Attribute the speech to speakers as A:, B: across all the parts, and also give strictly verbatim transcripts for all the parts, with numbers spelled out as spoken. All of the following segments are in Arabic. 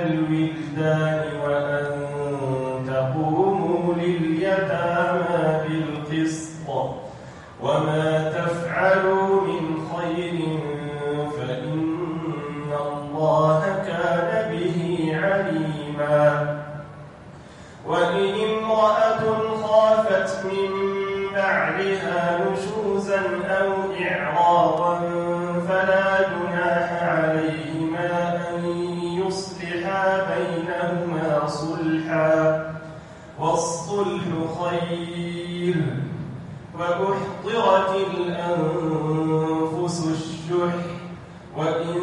A: الولدان وأن تقوموا لليتامى بالقسط وما تفعلوا من خير فإن الله كان به عليما وإن امرأة خافت من بعلها نشوزا أو إعراضا فلا جناح عليهما أن يصلحا بينهما صلحا والصلح خير وأحضرت الأنفس الشح وإن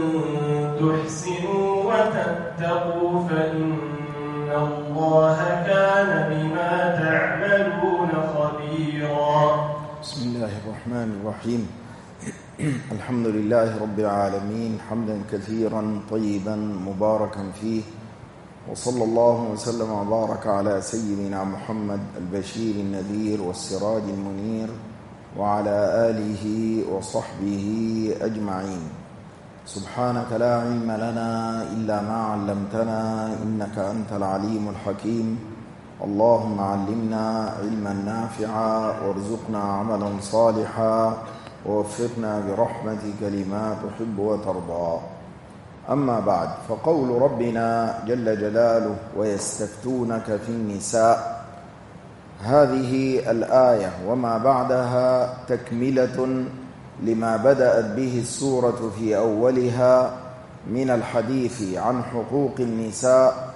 A: تحسنوا وتتقوا فإن الله كان بما تعملون خبيرا.
B: بسم الله الرحمن الرحيم. الحمد لله رب العالمين حمدا كثيرا طيبا مباركا فيه، وصلى الله وسلم وبارك على سيدنا محمد البشير النذير والسراج المنير وعلى آله وصحبه أجمعين. سبحانك لا علم لنا إلا ما علمتنا إنك أنت العليم الحكيم. اللهم علمنا علما نافعا وارزقنا عملا صالحا ووفقنا برحمتك لما تحب وترضى. أما بعد، فقول ربنا جل جلاله ويستفتونك في النساء، هذه الآية وما بعدها تكملة لما بدأت به السورة في أولها من الحديث عن حقوق النساء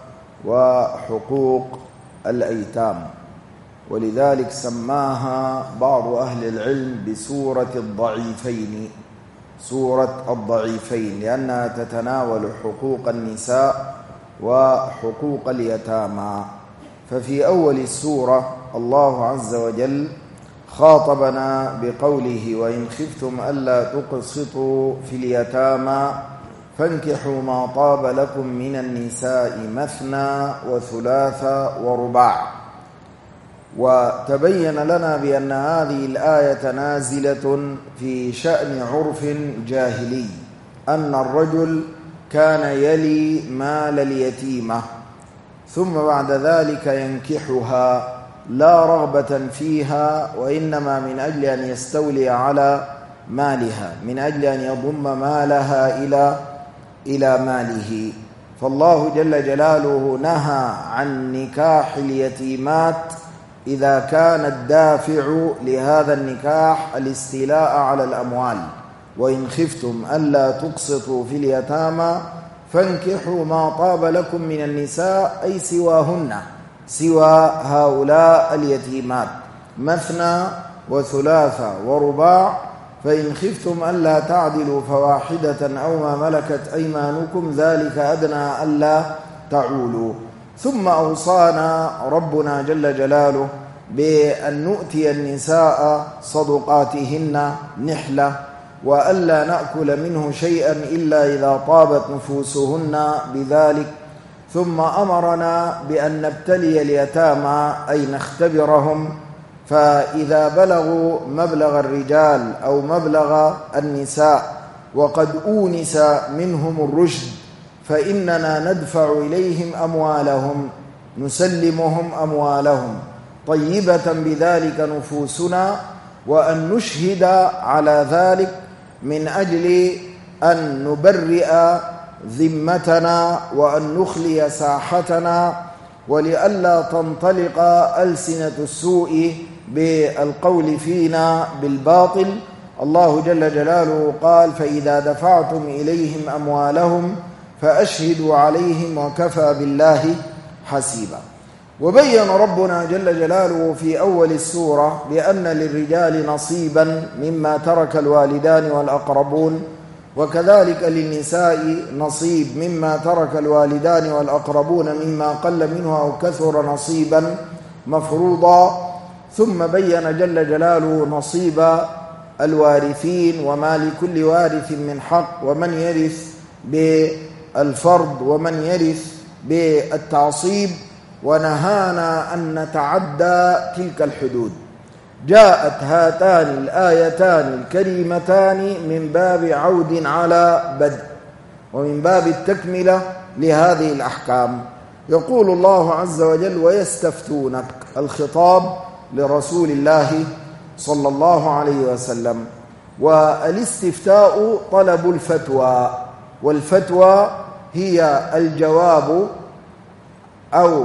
B: وحقوق الأيتام، ولذلك سماها بعض أهل العلم بسورة الضعيفين، سورة الضعيفين، لأنها تتناول حقوق النساء وحقوق اليتامى. ففي أول السورة الله عز وجل خاطبنا بقوله وإن خفتم ألا تقسطوا في اليتامى فانكحوا ما طاب لكم من النساء مثنى وثلاث ورباع. وتبين لنا بأن هذه الآية نازلة في شأن عرف جاهلي، أن الرجل كان يلي مال اليتيمة ثم بعد ذلك ينكحها لا رغبة فيها، وإنما من أجل أن يستولي على مالها، من أجل أن يضم مالها إلى إلى ماله. فالله جل جلاله نهى عن نكاح اليتيمات إذا كان الدافع لهذا النكاح الاستيلاء على الأموال. وإن خفتم ألا تقسطوا في اليتامى فانكحوا ما طاب لكم من النساء، أي سواهن، سوى هؤلاء اليتيمات، مثنى وثلاثة ورباع. فإن خفتم ألا تعدلوا فواحدة أو ما ملكت أيمانكم ذلك أدنى ألا تعولوا. ثم أوصانا ربنا جل جلاله بأن نؤتي النساء صدقاتهن نحلة، وألا نأكل منه شيئا إلا إذا طابت نفوسهن بذلك. ثم أمرنا بأن نبتلي اليتامى، أي نختبرهم، فإذا بلغوا مبلغ الرجال أو مبلغ النساء وقد أونس منهم الرشد فإننا ندفع إليهم أموالهم، نسلمهم أموالهم طيبة بذلك نفوسنا، وأن نشهد على ذلك من أجل أن نبرئ ذمتنا وأن نخلي ساحتنا، ولئلا تنطلق ألسنة السوء بالقول فينا بالباطل. الله جل جلاله قال فإذا دفعتم إليهم أموالهم فأشهدوا عليهم وكفى بالله حسيبا. وبين ربنا جل جلاله في أول السورة بأن للرجال نصيبا مما ترك الوالدان والأقربون، وكذلك للنساء نصيب مما ترك الوالدان والأقربون مما قل منه أو كثر نصيبا مفروضا. ثم بين جل جلاله نصيب الوارثين وما لكل وارث من حق، ومن يرث بالفرض ومن يرث بالتعصيب، ونهانا أن نتعدى تلك الحدود. جاءت هاتان الآيتان الكريمتان من باب عود على بدء، ومن باب التكملة لهذه الأحكام. يقول الله عز وجل: ويستفتونك، الخطاب لرسول الله صلى الله عليه وسلم. والاستفتاء طلب الفتوى، والفتوى هي الجواب أو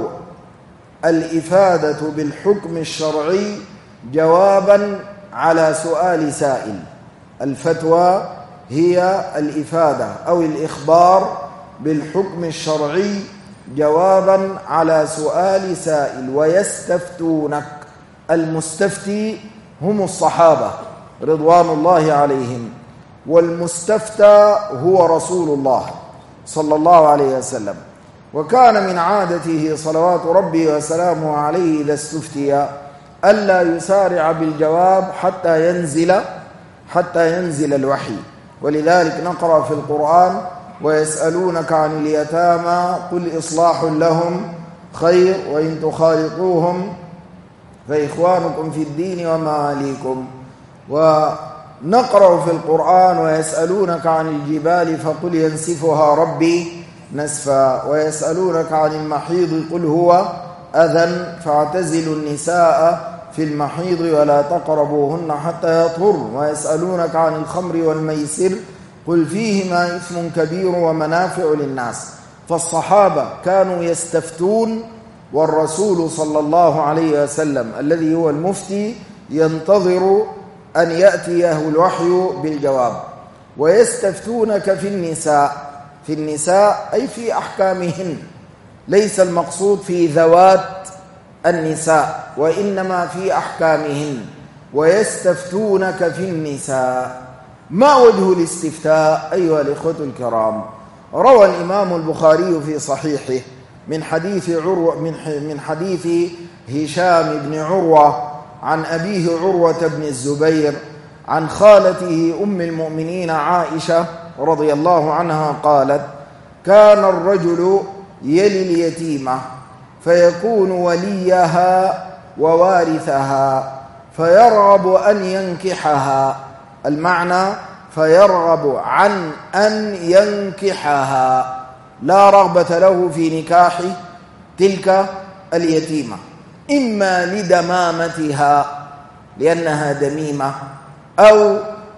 B: الإفادة بالحكم الشرعي جوابا على سؤال سائل. الفتوى هي الإفادة أو الإخبار بالحكم الشرعي جوابا على سؤال سائل. ويستفتونك، المستفتي هم الصحابة رضوان الله عليهم، والمستفتى هو رسول الله صلى الله عليه وسلم. وكان من عادته صلوات ربي وسلامه عليه إذا استفتي ألا يسارع بالجواب حتى ينزل حتى ينزل الوحي. ولذلك نقرأ في القرآن: ويسألونك عن اليتامى قل إصلاح لهم خير وإن تخالطوهم فإخوانكم في الدين ومواليكم. ونقرأ في القرآن: ويسألونك عن الجبال فقل ينسفها ربي نسفا، ويسألونك عن المحيض قل هو أذى فاعتزلوا النساء في المحيض ولا تقربوهن حتى يطهرن، ويسألونك عن الخمر والميسر قل فيهما إثم كبير ومنافع للناس. فالصحابة كانوا يستفتون، والرسول صلى الله عليه وسلم الذي هو المفتي ينتظر أن يأتيه الوحي بالجواب. ويستفتونك في النساء، في النساء أي في أحكامهن، ليس المقصود في ذوات النساء وإنما في أحكامهن. ويستفتونك في النساء. ما وجه الاستفتاء أيها الإخوة الكرام؟ روى الإمام البخاري في صحيحه من حديث عروة من حديث هشام بن عروة عن أبيه عروة بن الزبير عن خالته أم المؤمنين عائشة رضي الله عنها قالت: كان الرجل يلي اليتيمة فيكون وليها ووارثها فيرغب أن ينكحها. المعنى فيرغب عن أن ينكحها، لا رغبة له في نكاح تلك اليتيمة، إما لدمامتها لأنها دميمة، أو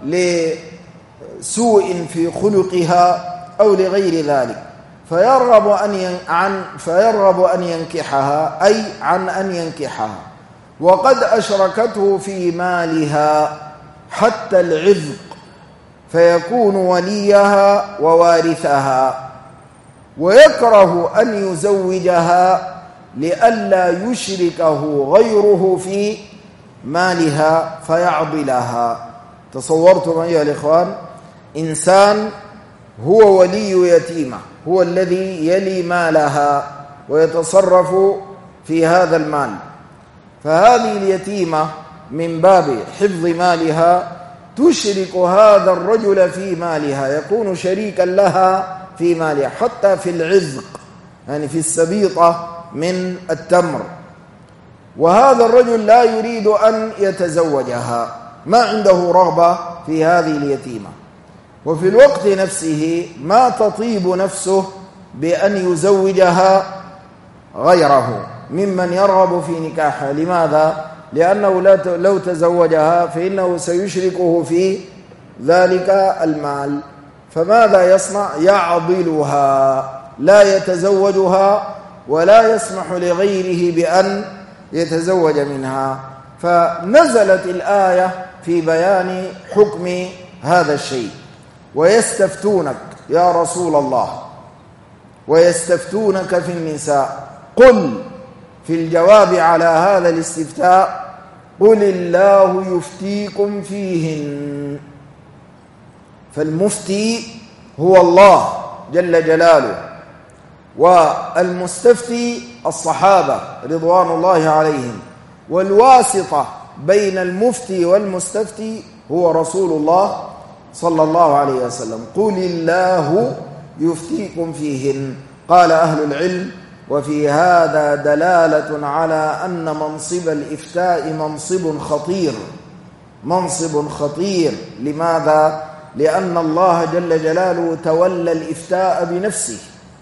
B: لسوء في خلقها، أو لغير ذلك. فيرغب أن عن فيرغب أن ينكحها، أي عن أن ينكحها، وقد أشركته في مالها حتى العذق فيكون وليها ووارثها، ويكره أن يزوجها لئلا يشركه غيره في مالها فيعضلها. تصورتم أيها الإخوان؟ إنسان هو ولي يتيمة، هو الذي يلي مالها ويتصرف في هذا المال، فهذه اليتيمة من باب حفظ مالها تشرك هذا الرجل في مالها، يكون شريكا لها في مالها حتى في العزق، يعني في السبيطة من التمر. وهذا الرجل لا يريد أن يتزوجها، ما عنده رغبة في هذه اليتيمة، وفي الوقت نفسه ما تطيب نفسه بأن يزوجها غيره ممن يرغب في نكاحها. لماذا؟ لأنه لو تزوجها فإنه سيشركه في ذلك المال. فماذا يصنع؟ يعضلها، لا يتزوجها ولا يسمح لغيره بأن يتزوج منها. فنزلت الآية في بيان حكم هذا الشيء. ويستفتونك يا رسول الله، ويستفتونك في النساء، قل في الجواب على هذا الاستفتاء: قل الله يفتيكم فيهن. فالمفتي هو الله جل جلاله، والمستفتي الصحابة رضوان الله عليهم، والواسطة بين المفتي والمستفتي هو رسول الله صلى الله عليه وسلم. قل الله يفتيكم فيهن. قال أهل العلم: وفي هذا دلالة على أن منصب الإفتاء منصب خطير، منصب خطير. لماذا؟ لأن الله جل جلاله تولى الإفتاء بنفسه،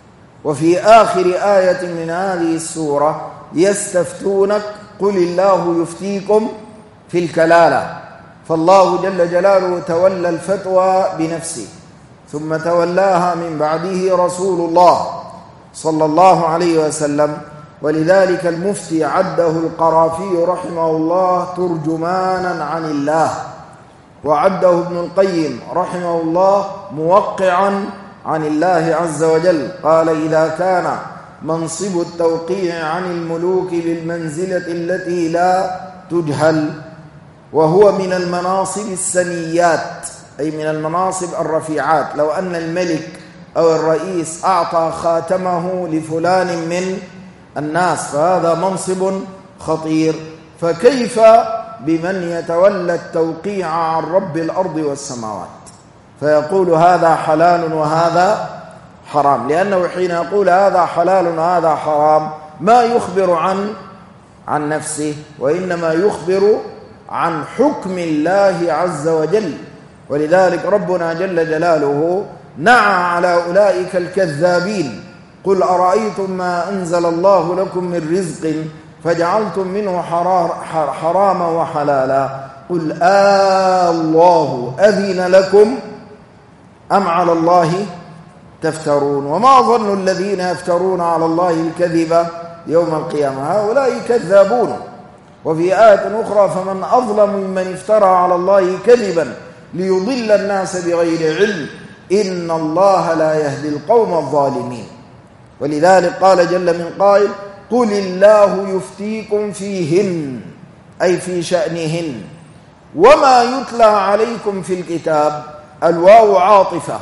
B: وفي آخر آية من هذه السورة يستفتونك قل الله يفتيكم في الكلالة، فالله جل جلاله تولى الفتوى بنفسه، ثم تولاها من بعده رسول الله صلى الله عليه وسلم. ولذلك المفتي عده القرافي رحمه الله ترجمانا عن الله، وعده ابن القيم رحمه الله موقعا عن الله عز وجل. قال: إذا كان منصب التوقيع عن الملوك بالمنزلة التي لا تجهل، وهو من المناصب السنيات، أي من المناصب الرفيعات، لو أن الملك أو الرئيس أعطى خاتمه لفلان من الناس فهذا منصب خطير، فكيف بمن يتولى التوقيع عن رب الأرض والسماوات؟ فيقول هذا حلال وهذا حرام، لأنه حين يقول هذا حلال وهذا حرام ما يخبر عن عن نفسه، وإنما يخبر عن حكم الله عز وجل. ولذلك ربنا جل جلاله نعى على أولئك الكذابين: قل أرأيتم ما أنزل الله لكم من رزق فجعلتم منه حراما وحلالا قل آه الله أذن لكم أم على الله تفترون وما ظن الذين يفترون على الله الكذب يوم القيامة هؤلاء كذابون. وفي آية أخرى: فمن أظلم ممن افترى على الله كذبا ليضل الناس بغير علم إن الله لا يهدي القوم الظالمين. ولذلك قال جل من قائل: قل الله يفتيكم فيهن، أي في شأنهن، وما يتلى عليكم في الكتاب. الواو عاطفة،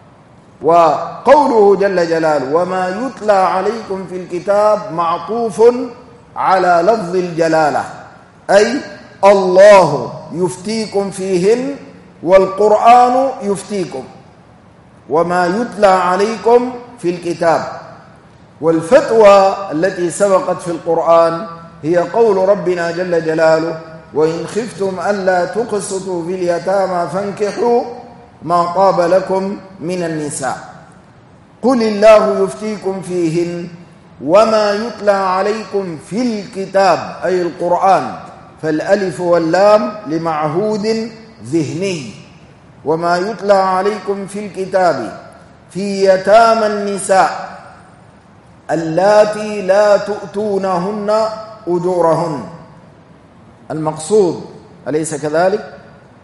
B: وقوله جل جلاله وما يتلى عليكم في الكتاب معطوف على لفظ الجلالة، أي الله يفتيكم فيهن والقرآن يفتيكم، وما يتلى عليكم في الكتاب. والفتوى التي سبقت في القرآن هي قول ربنا جل جلاله: وإن خفتم ألا تقسطوا في اليتامى فانكحوا ما طاب لكم من النساء. قل الله يفتيكم فيهن وما يتلى عليكم في الكتاب، أي القرآن، فالألف واللام لمعهود ذهني. وما يتلى عليكم في الكتاب في يتامى النساء اللاتي لا تؤتونهن أجورهن. المقصود أليس كذلك؟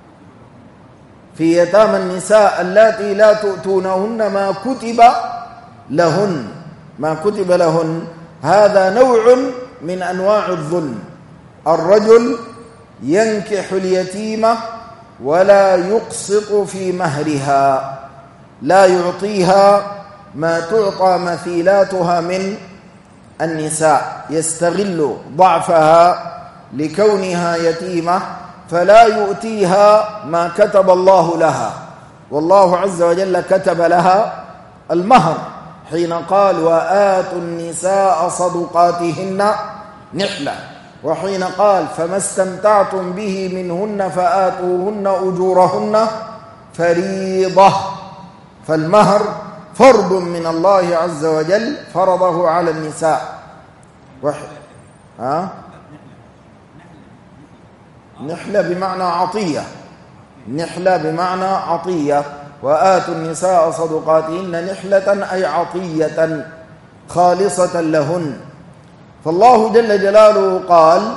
B: في يتامى النساء اللاتي لا تؤتونهن ما كتب لهن. ما كتب لهن هذا نوع من أنواع الظلم. الرجل ينكح اليتيمة ولا يقسط في مهرها، لا يعطيها ما تعطى مثيلاتها من النساء، يستغل ضعفها لكونها يتيمة فلا يؤتيها ما كتب الله لها. والله عز وجل كتب لها المهر حين قال: وآتوا النساء صدقاتهن نحلة، وحين قال: فما استمتعتم به منهن فآتوهن أجورهن فريضة. فالمهر فرض من الله عز وجل فرضه على النساء. وح... ها؟ نحلة بمعنى عطية، نحلة بمعنى عطية. وآتوا النساء صدقاتهن نحلة أي عطية خالصة لهن. فالله جل جلاله قال: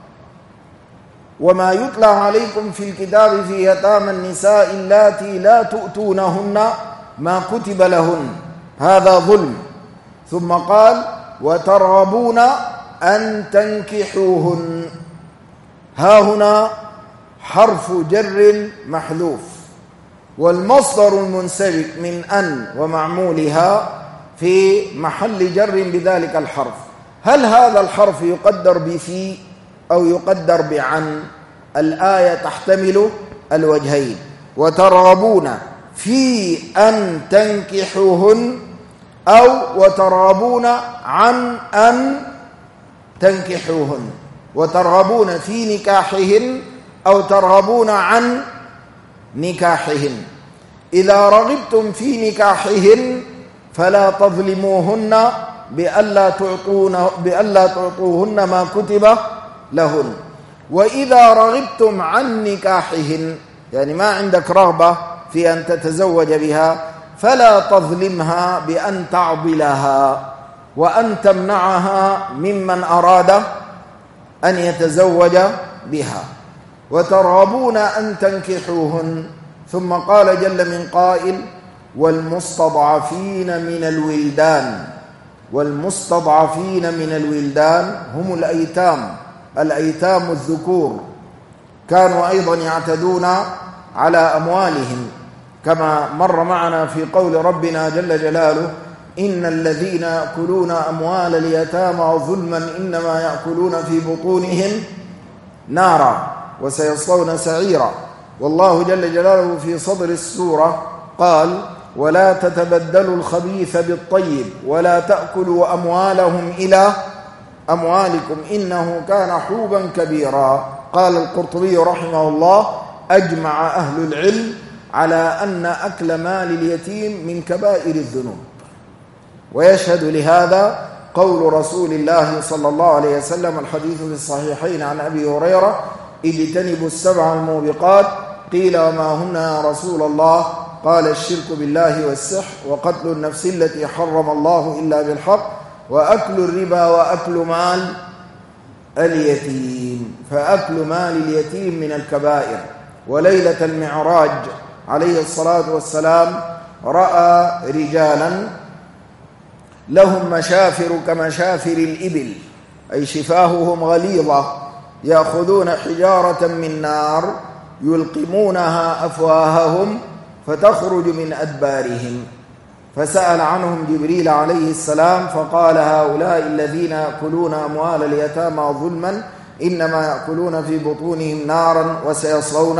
B: وما يتلى عليكم في الكتاب في يتامى النساء اللاتي لا تؤتونهن ما كتب لهن، هذا ظلم. ثم قال: وترغبون أن تنكحوهن. ها هنا حرف جر محذوف، والمصدر المنسبك من أن ومعمولها في محل جر بذلك الحرف. هل هذا الحرف يقدر بفي أو يقدر بعن؟ الآية تحتمل الوجهين: وترغبون في أن تنكحوهن، أو وترغبون عن أن تنكحوهن. وترغبون في نكاحهن أو ترغبون عن نكاحهن. إذا رغبتم في نكاحهن فلا تظلموهن بألا تعطون بألا تعطوهن ما كتب لهن. وإذا رغبتم عن نكاحهن، يعني ما عندك رغبة في أن تتزوج بها، فلا تظلمها بأن تعضلها وأن تمنعها ممن أراد أن يتزوج بها، وترغبون أن تنكحوهن. ثم قال جل من قائل: والمستضعفين من الولدان. والمستضعفين من الولدان هم الأيتام، الأيتام الذكور، كانوا أيضا يعتدون على أموالهم، كما مر معنا في قول ربنا جل جلاله: إن الذين يأكلون أموال اليتامى ظلما إنما يأكلون في بطونهم نارا وسيصلون سعيرا. والله جل جلاله في صدر السورة قال: ولا تتبدلوا الخبيث بالطيب ولا تأكلوا أموالهم إلى أموالكم إنه كان حوبا كبيرا. قال القرطبي رحمه الله: أجمع أهل العلم على أن أكل مال اليتيم من كبائر الذنوب. ويشهد لهذا قول رسول الله صلى الله عليه وسلم، الحديث في الصحيحين عن أبي هريرة: اجتنبوا السبع الموبقات. قيل: وما هن يا رسول الله؟ قال: الشرك بالله والسحر وقتل النفس التي حرم الله إلا بالحق وأكل الربا وأكل مال اليتيم. فأكل مال اليتيم من الكبائر. وليلة المعراج عليه الصلاة والسلام رأى رجالا لهم مشافر كمشافر الإبل، أي شفاههم غليظة، يأخذون حجارة من نار يلقمونها أفواههم فتخرج من أدبارهم. فسأل عنهم جبريل عليه السلام فقال: هؤلاء الذين يأكلون أموال اليتامى ظلما إنما يأكلون في بطونهم نارا وسيصلون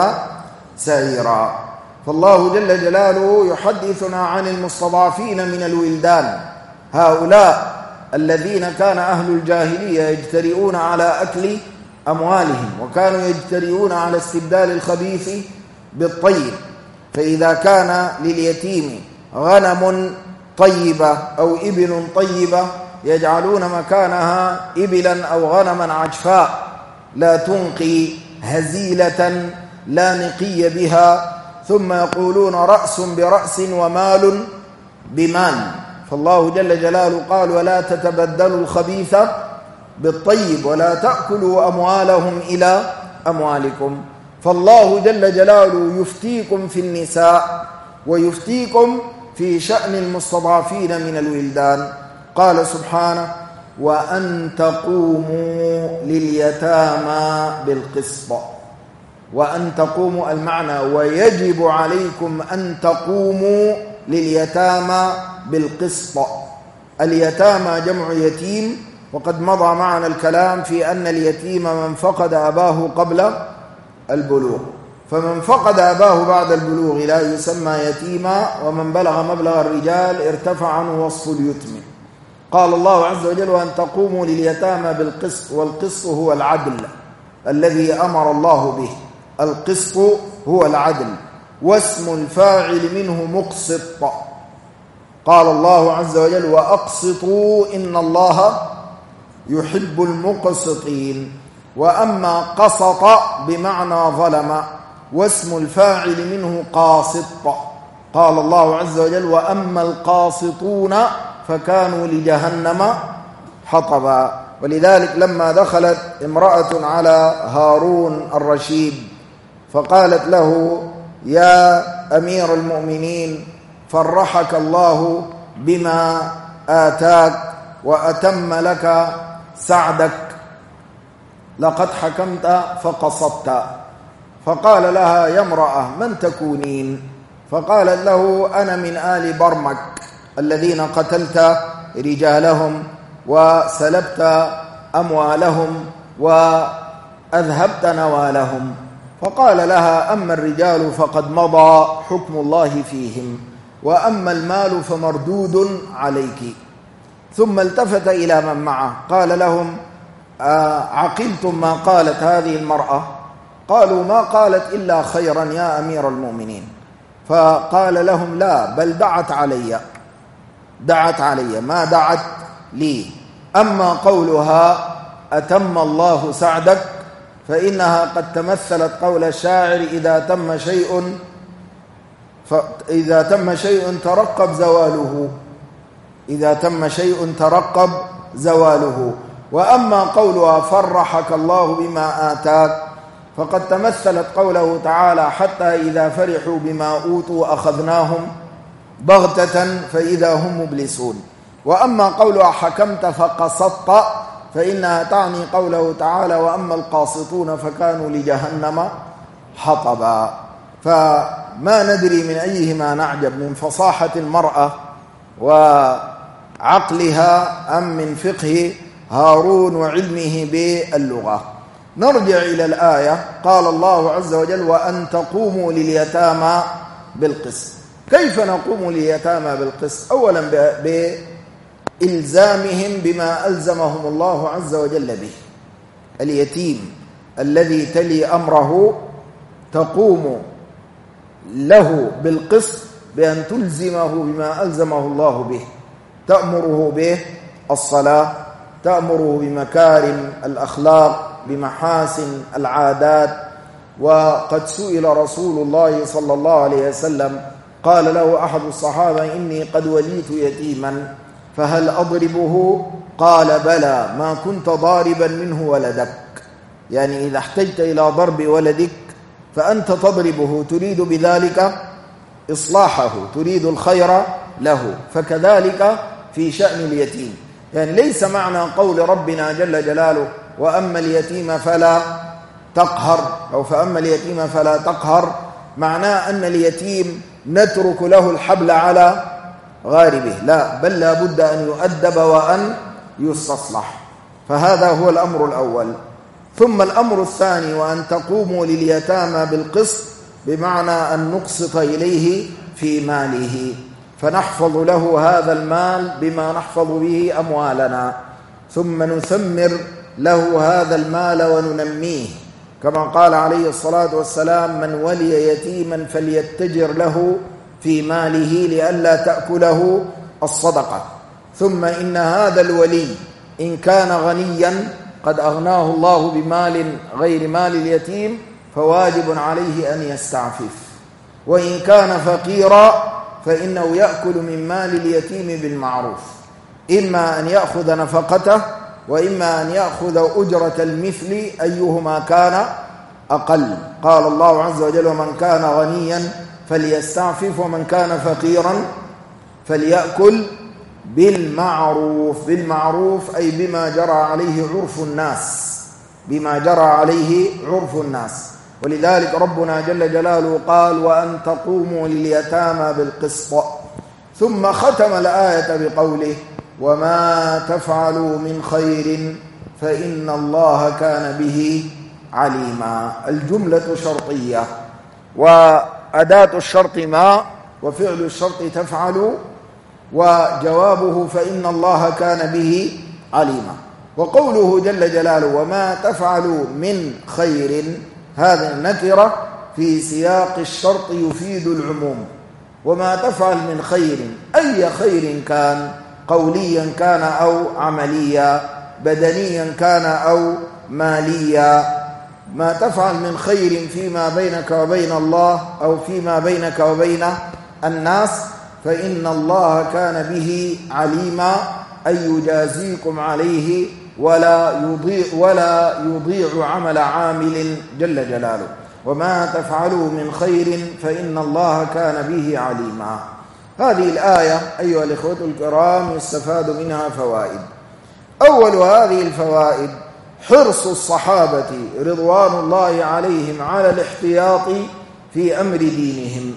B: سعيرا. فالله جل جلاله يحدثنا عن المستضعفين من الولدان، هؤلاء الذين كان أهل الجاهلية يجترئون على أكل أموالهم، وكانوا يجترئون على استبدال الخبيث بالطيب. فإذا كان لليتيم غنم طيبة أو إبل طيبة يجعلون مكانها إبلا أو غنما عجفاء لا تنقي هزيلة لا نقي بها، ثم يقولون رأس برأس ومال بمال. فالله جل جلاله قال: ولا تتبدلوا الخبيث بالطيب ولا تأكلوا أموالهم إلى أموالكم. فالله جل جلاله يفتيكم في النساء ويفتيكم في شأن المستضعفين من الولدان. قال سبحانه: وأن تقوموا لليتامى بالقسط. وأن تقوموا المعنى ويجب عليكم أن تقوموا لليتامى بالقسط. اليتامى جمع يتيم، وقد مضى معنا الكلام في أن اليتيم من فقد أباه قبل البلوغ، فمن فقد أباه بعد البلوغ لا يسمى يتيما، ومن بلغ مبلغ الرجال ارتفع عنه وصف اليتم. قال الله عز وجل: وأن تقوموا لليتامى بالقسط. والقسط هو العدل الذي أمر الله به، القسط هو العدل، واسم الفاعل منه مقسط. قال الله عز وجل: وأقسطوا إن الله يحب المقسطين. وأما قسط بمعنى ظلم، واسم الفاعل منه قاسط. قال الله عز وجل: وأما القاسطون فكانوا لجهنم حطبا. ولذلك لما دخلت امرأة على هارون الرشيد فقالت له: يا أمير المؤمنين، فرحك الله بما آتاك وأتم لك سعدك، لقد حكمت فقصدت. فقال لها: يا امرأة من تكونين؟ فقالت له: أنا من آل برمك الذين قتلت رجالهم وسلبت أموالهم وأذهبت نوالهم. فقال لها: أما الرجال فقد مضى حكم الله فيهم، وأما المال فمردود عليك. ثم التفت إلى من معه قال لهم: عقلتم ما قالت هذه المرأة؟ قالوا: ما قالت إلا خيرا يا أمير المؤمنين. فقال لهم: لا، بل دعت علي. دعت علي، ما دعت لي. أما قولها أتم الله سعدك فإنها قد تمثلت قول الشاعر إذا تم شيء فإذا تم شيء ترقب زواله، إذا تم شيء ترقب زواله. وأما قولها فرحك الله بما آتاك فقد تمثلت قوله تعالى حتى إذا فرحوا بما أوتوا أخذناهم بغتة فإذا هم مبلسون. وأما قولها حكمت فقسطت فإنها تعني قوله تعالى وأما القاسطون فكانوا لجهنم حطبا. فما ندري من أيهما نعجب، من فصاحة المرأة وعقلها أم من فقه هارون وعلمه باللغة. نرجع إلى الآية. قال الله عز وجل وأن تقوموا لليتامى بالقسط. كيف نقوم لليتامى بالقسط؟ أولا بإلزامهم بما ألزمهم الله عز وجل به. اليتيم الذي تلي أمره تقوم له بالقسط بأن تلزمه بما ألزمه الله به، تأمره به الصلاة، تأمره بمكارم الأخلاق، بمحاسن العادات. وقد سئل رسول الله صلى الله عليه وسلم قال له أحد الصحابة إني قد وليت يتيما فهل أضربه؟ قال بلى ما كنت ضاربا منه ولدك، يعني إذا احتجت إلى ضرب ولدك فأنت تضربه تريد بذلك إصلاحه، تريد الخير له. فكذلك في شأن اليتيم، يعني ليس معنى قول ربنا جل جلاله وأما اليتيم فلا تقهر أو فأما اليتيم فلا تقهر معناه أن اليتيم نترك له الحبل على غاربه، لا، بل لا بد أن يؤدب وأن يستصلح. فهذا هو الأمر الأول. ثم الأمر الثاني وأن تقوموا لليتامى بالقسط، بمعنى أن نقسط إليه في ماله، فنحفظ له هذا المال بما نحفظ به أموالنا، ثم نثمر له هذا المال وننميه، كما قال عليه الصلاة والسلام من ولي يتيما فليتجر له في ماله لئلا تأكله الصدقة. ثم إن هذا الولي إن كان غنيا قد أغناه الله بمال غير مال اليتيم فواجب عليه أن يستعفف، وإن كان فقيرا فإنه يأكل من مال اليتيم بالمعروف، إما أن يأخذ نفقته وإما أن يأخذ أجرة المثل أيهما كان أقل. قال الله عز وجل ومن كان غنيا فليستعفف ومن كان فقيرا فليأكل بالمعروف. بالمعروف أي بما جرى عليه عرف الناس، بما جرى عليه عرف الناس. ولذلك ربنا جل جلاله قال وأن تقوموا لليتامى بالقسط. ثم ختم الآية بقوله وما تفعلوا من خير فإن الله كان به عليما. الجملة شرطية وأداة الشرط ما وفعل الشرط تفعل وجوابه فإن الله كان به عليما. وقوله جل جلاله وما تفعلوا من خير، هذه النكرة في سياق الشرط يفيد العموم. وما تفعل من خير أي خير كان، قوليا كان أو عمليا، بدنيا كان أو ماليا، ما تفعل من خير فيما بينك وبين الله أو فيما بينك وبين الناس فإن الله كان به عليما، أي يجازيكم عليه ولا يضيع ولا يضيع عمل عامل جل جلاله. وما تفعلوا من خير فإن الله كان به عليما. هذه الآية أيها الإخوة الكرام يستفاد منها فوائد. أول هذه الفوائد حرص الصحابة رضوان الله عليهم على الاحتياط في أمر دينهم،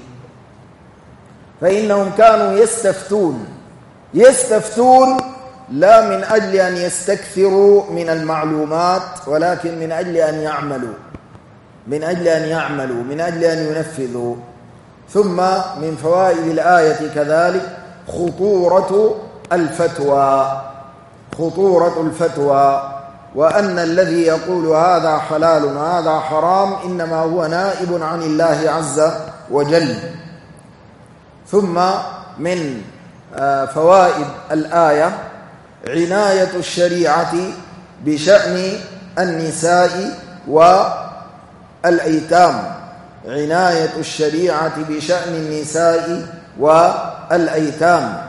B: فإنهم كانوا يستفتون يستفتون لا من أجل أن يستكثروا من المعلومات ولكن من أجل أن يعملوا من أجل أن يعملوا من أجل أن ينفذوا. ثم من فوائد الآية كذلك خطورة الفتوى خطورة الفتوى وأن الذي يقول هذا حلال وهذا حرام إنما هو نائب عن الله عز وجل. ثم من فوائد الآية عناية الشريعة بشأن النساء والأيتام عناية الشريعة بشأن النساء والأيتام.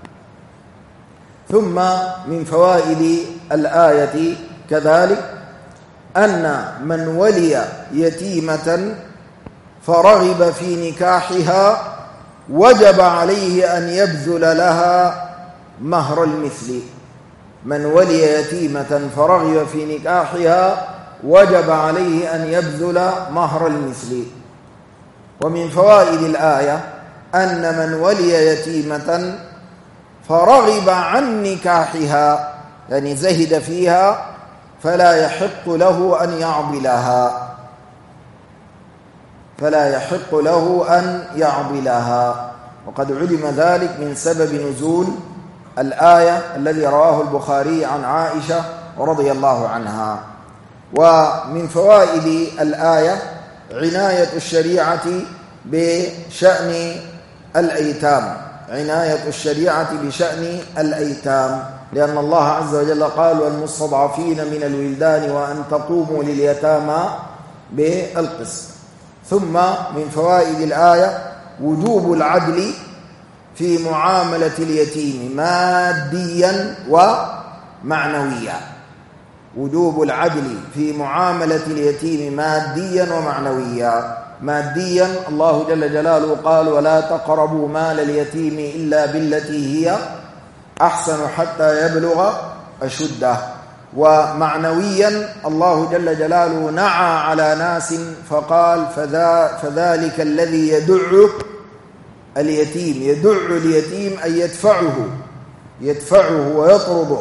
B: ثم من فوائد الآية كذلك أن من ولي يتيمة فرغب في نكاحها وجب عليه أن يبذل لها مهر المثل. من ولي يتيمة فرغب في نكاحها وجب عليه أن يبذل مهر المثل. ومن فوائد الآية أن من ولي يتيمة فرغب عن نكاحها يعني زهد فيها فلا يحق له أن يعضلها فلا يحق له أن يعضلها وقد علم ذلك من سبب نزول الآية الذي رواه البخاري عن عائشة رضي الله عنها. ومن فوائد الآية عناية الشريعة بشأن الأيتام عناية الشريعة بشأن الأيتام لأن الله عز وجل قال والمستضعفين من الولدان وأن تقوموا لليتامى بالقسط. ثم من فوائد الآية وجوب العدل في معاملة اليتيم ماديا ومعنويا وجوب العدل في معاملة اليتيم ماديا ومعنويا. ماديا الله جل جلاله قال ولا تقربوا مال اليتيم إلا بالتي هي أحسن حتى يبلغ أشده. ومعنويا الله جل جلاله نعى على ناس فقال فذا فذلك الذي يدع اليتيم يدع اليتيم أن يدفعه يدفعه ويطرده.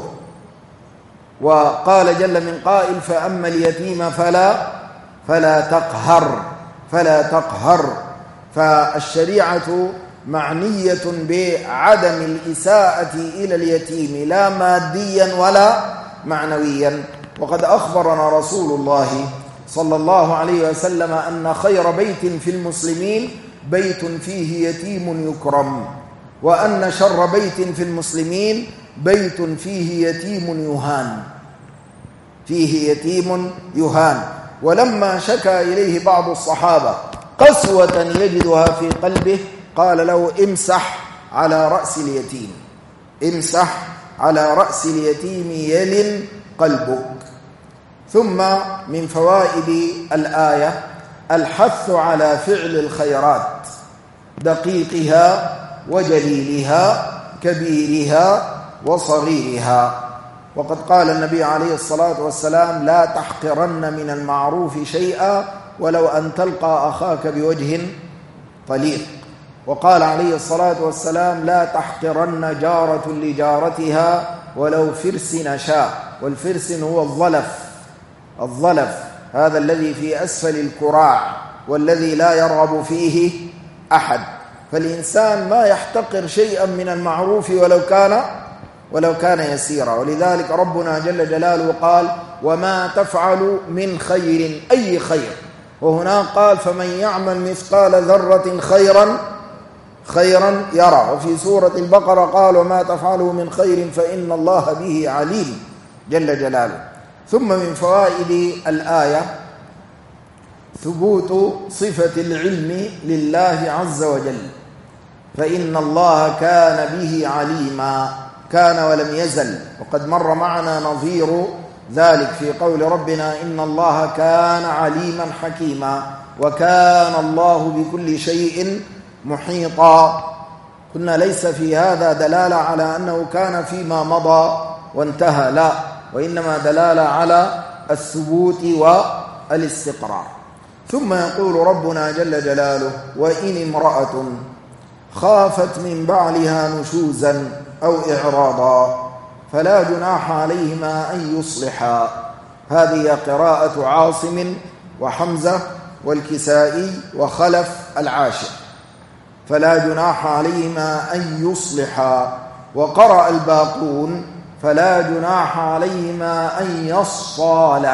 B: وقال جل من قائل فأما اليتيم فلا فلا تقهر فلا تقهر. فالشريعة معنية بعدم الإساءة إلى اليتيم لا ماديا ولا معنويا. وقد أخبرنا رسول الله صلى الله عليه وسلم أن خير بيت في المسلمين بيت فيه يتيم يكرم وأن شر بيت في المسلمين بيت فيه يتيم يهان فيه يتيم يهان. ولما شكى إليه بعض الصحابة قسوة يجدها في قلبه قال له امسح على رأس اليتيم امسح على رأس اليتيم يلن قلبك. ثم من فوائد الآية الحث على فعل الخيرات دقيقها وجليلها كبيرها وصغيرها. وقد قال النبي عليه الصلاة والسلام لا تحقرن من المعروف شيئا ولو أن تلقى أخاك بوجه طليق. وقال عليه الصلاة والسلام لا تحقرن جارة لجارتها ولو فرس نشاء. والفرس هو الظلف الظلف هذا الذي في أسفل الكراع والذي لا يرغب فيه أحد. فالإنسان ما يحتقر شيئا من المعروف ولو كان ولو كان يسيرا. ولذلك ربنا جل جلاله قال وما تفعل من خير أي خير. وهنا قال فمن يعمل مثقال ذرة خيرا خيرا يرى. وفي سورة البقرة قال وما تفعلوا من خير فإن الله به عليم جل جلاله. ثم من فوائد الآية ثبوت صفة العلم لله عز وجل فإن الله كان به عليما كان ولم يزل. وقد مر معنا نظير ذلك في قول ربنا إن الله كان عليما حكيما وكان الله بكل شيء محيطا. قلنا ليس في هذا دلالة على أنه كان فيما مضى وانتهى لا وإنما دلالة على الثبوت والاستقرار. ثم يقول ربنا جل جلاله وإن امرأة خافت من بعلها نشوزا أو إعراضا فلا جناح عليهما أن يصلحا. هذه قراءة عاصم وحمزة والكسائي وخلف العاشر فلا جناح عليهما أن يصلحا. وقرأ الباقون فلا جناح عليهما أن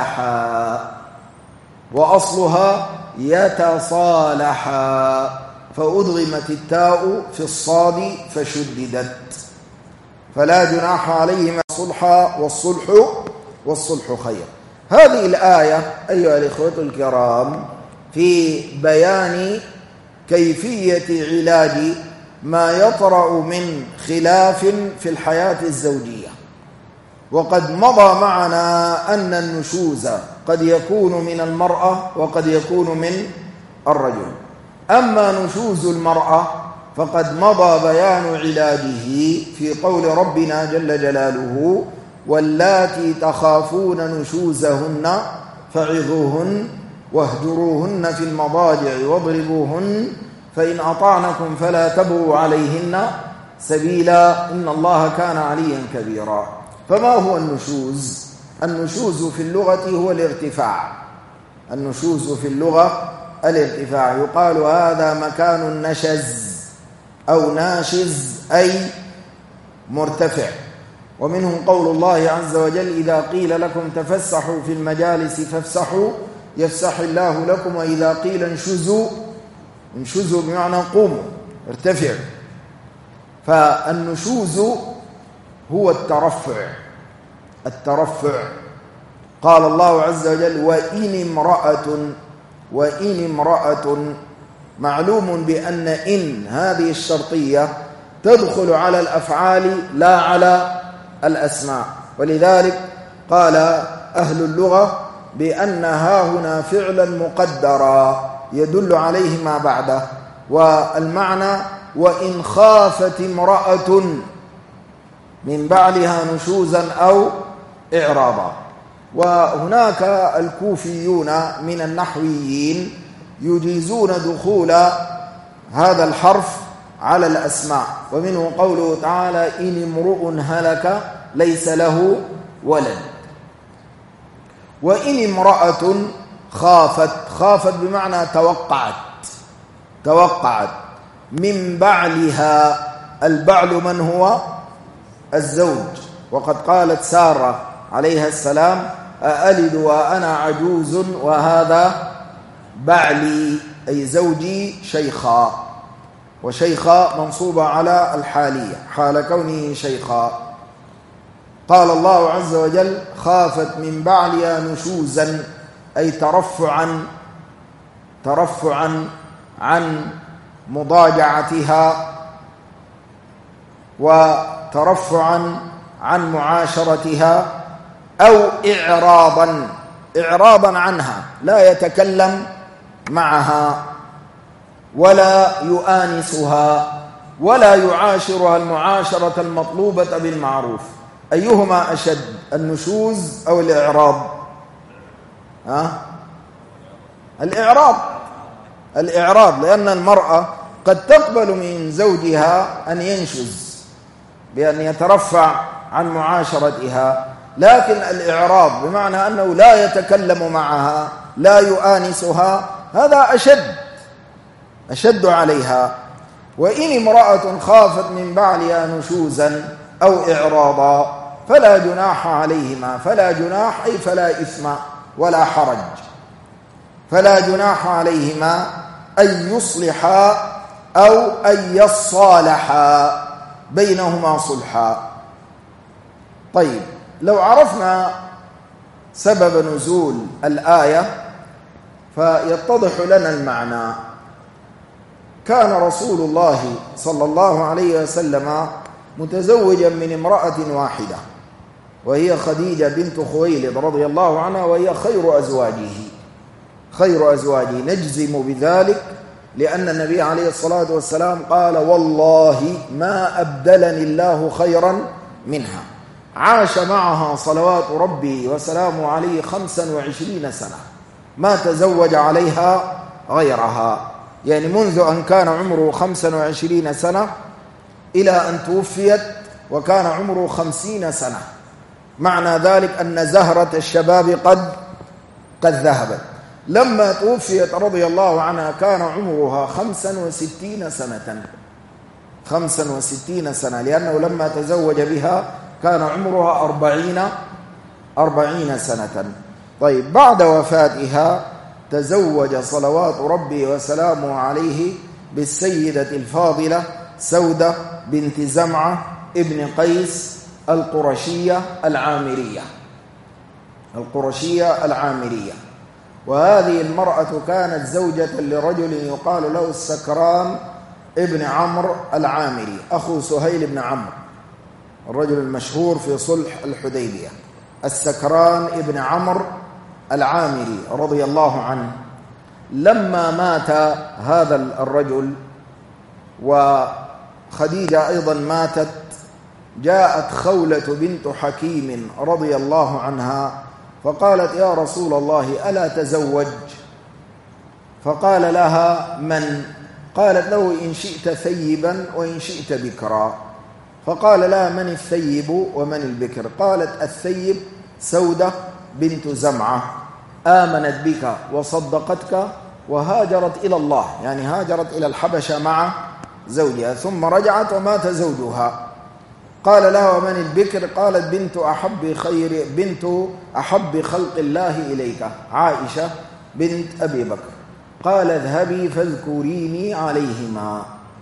B: يصالحا وأصلها يتصالحا فأدغمت التاء في الصاد فشددت، فلا جناح عليهما صلحا والصلح والصلح خير. هذه الآية أيها الإخوة الكرام في بيان كيفية علاج ما يطرأ من خلاف في الحياة الزوجية. وقد مضى معنا أن النشوز قد يكون من المرأة وقد يكون من الرجل. أما نشوز المرأة فقد مضى بيان علاجه في قول ربنا جل جلاله: واللاتي تخافون نشوزهن فعظوهن واهجروهن في المضاجع واضربوهن فإن أطعنكم فلا تبغوا عليهن سبيلا إن الله كان عليا كبيرا. فما هو النشوز؟ النشوز في اللغة هو الارتفاع. النشوز في اللغة الارتفاع. يقال هذا مكان نشز أو ناشز أي مرتفع. ومنهم قول الله عز وجل: إذا قيل لكم تفسحوا في المجالس فافسحوا يفسح الله لكم، وإذا قيل انشزوا انشزوا بمعنى قوموا ارتفع. فالنشوز هو الترفع. الترفع قال الله عز وجل: وإن امرأة وإن امرأة معلوم بأن إن هذه الشرطية تدخل على الأفعال لا على الأسماء، ولذلك قال أهل اللغة بأن هاهنا فعلا مقدرا يدل عليه ما بعده. والمعنى: وإن خافت امرأة من بعلها نشوزا أو إعراضا. وهناك الكوفيون من النحويين يجيزون دخول هذا الحرف على الأسماء، ومنه قوله تعالى: إن امرؤ هلك ليس له ولد. وإن امرأة خافت، خافت بمعنى توقعت توقعت من بعلها. البعل من هو؟ الزوج. وقد قالت سارة عليها السلام: أألد وأنا عجوز وهذا بعلي، أي زوجي شيخا. وشيخا منصوبة على الحالية حال كونه شيخا. قال الله عز وجل: خافت من بعلها نشوزا أي ترفعا ترفعا عن مضاجعتها وترفعا عن معاشرتها، أو إعراضا إعراضا عنها، لا يتكلم معها ولا يؤانسها ولا يعاشرها المعاشرة المطلوبة بالمعروف. أيهما أشد، النشوز أو الإعراض؟ ها؟ الإعراض الإعراض لأن المرأة قد تقبل من زوجها أن ينشز بأن يترفع عن معاشرتها، لكن الإعراض بمعنى أنه لا يتكلم معها لا يؤانسها، هذا أشد أشد عليها. وإن امرأة خافت من بعلها نشوزا أو إعراضا فلا جناح عليهما. فلا جناح أي فلا إثم ولا حرج. فلا جناح عليهما أن يصلحا أو أن يصالحا بينهما صلحا. طيب، لو عرفنا سبب نزول الآية فيتضح لنا المعنى. كان رسول الله صلى الله عليه وسلم متزوجا من امرأة واحدة، وهي خديجة بنت خويلد رضي الله عنها، وهي خير أزواجه خير أزواجه نجزم بذلك، لأن النبي عليه الصلاة والسلام قال: والله ما أبدلني الله خيرا منها. عاش معها صلوات ربي وسلامه عليه خمسا وعشرين سنة، ما تزوج عليها غيرها، يعني منذ أن كان عمره خمسا وعشرين سنة إلى أن توفيت وكان عمره خمسين سنة. معنى ذلك أن زهرة الشباب قد قد ذهبت. لما توفيت رضي الله عنها كان عمرها خمسا وستين سنة خمسا وستين سنة، لأنه لما تزوج بها كان عمرها أربعين أربعين سنة. طيب، بعد وفاتها تزوج صلوات ربي وسلامه عليه بالسيدة الفاضلة سودة بنت زمعة ابن قيس القرشية العامرية القرشية العامرية وهذه المرأة كانت زوجة لرجل يقال له السكران ابن عمرو العامري أخو سهيل بن عمرو الرجل المشهور في صلح الحديبية. السكران ابن عمرو العامري رضي الله عنه لما مات هذا الرجل وخديجة أيضا ماتت جاءت خولة بنت حكيم رضي الله عنها فقالت يا رسول الله ألا تزوج؟ فقال لها من؟ قالت له إن شئت ثيبا وإن شئت بكرا. فقال لها من الثيب ومن البكر؟ قالت الثيب سودة بنت زمعة آمنت بك وصدقتك وهاجرت إلى الله، يعني هاجرت إلى الحبشة مع زوجها ثم رجعت ومات زوجها. قال لها ومن البكر؟ قالت بنت أحب خير بنت أحب خلق الله إليك عائشة بنت أبي بكر. قال اذهبي فاذكريني عليهما.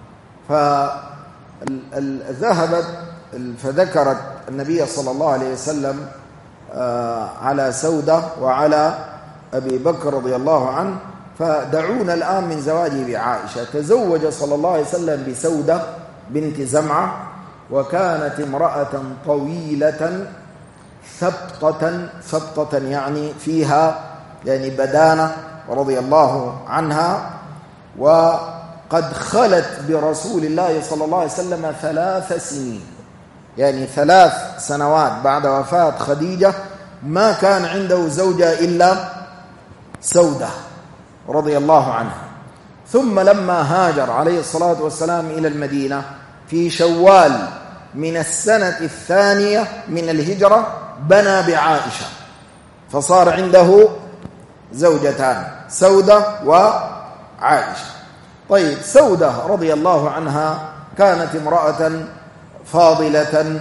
B: فذهبت فذكرت النبي صلى الله عليه وسلم على سودة وعلى أبي بكر رضي الله عنه فدعونا الآن من زواجه بعائشة. تزوج صلى الله عليه وسلم بسودة بنت زمعة وكانت امرأة طويلة ثبطة ثبطة يعني فيها يعني بدانة رضي الله عنها وقد خلت برسول الله صلى الله عليه وسلم ثلاث سنين، يعني ثلاث سنوات بعد وفاة خديجة ما كان عنده زوجة إلا سودة رضي الله عنها. ثم لما هاجر عليه الصلاة والسلام إلى المدينة في شوال من السنة الثانية من الهجرة بنى بعائشة فصار عنده زوجتان سودة وعائشة. طيب سودة رضي الله عنها كانت امرأة فاضلة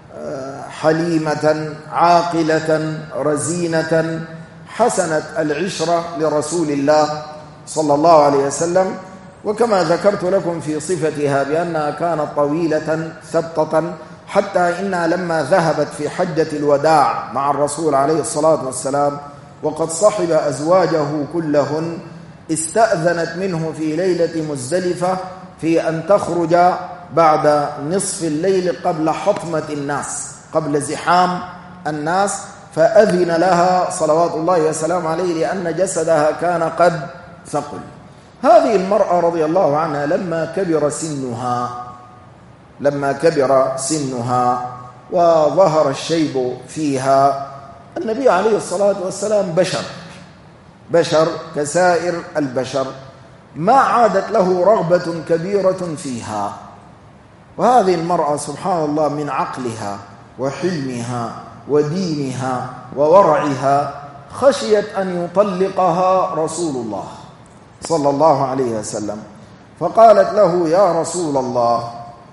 B: حليمة عاقلة رزينة حسنت العشرة لرسول الله صلى الله عليه وسلم، وكما ذكرت لكم في صفتها بأنها كانت طويلة ثبطة حتى إنها لما ذهبت في حجة الوداع مع الرسول عليه الصلاة والسلام وقد صحب أزواجه كلهن استأذنت منه في ليلة مزدلفة في أن تخرج بعد نصف الليل قبل حطمة الناس قبل زحام الناس، فأذن لها صلوات الله وسلام عليه لأن جسدها كان قد ثقل. هذه المرأة رضي الله عنها لما كبر سنها لما كبر سنها وظهر الشيب فيها النبي عليه الصلاة والسلام بشر بشر كسائر البشر ما عادت له رغبة كبيرة فيها. وهذه المرأة سبحان الله من عقلها وحلمها ودينها وورعها خشيت أن يطلقها رسول الله صلى الله عليه وسلم، فقالت له يا رسول الله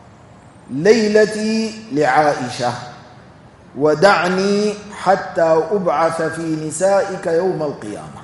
B: ليلتي لعائشة ودعني حتى أبعث في نسائك يوم القيامة.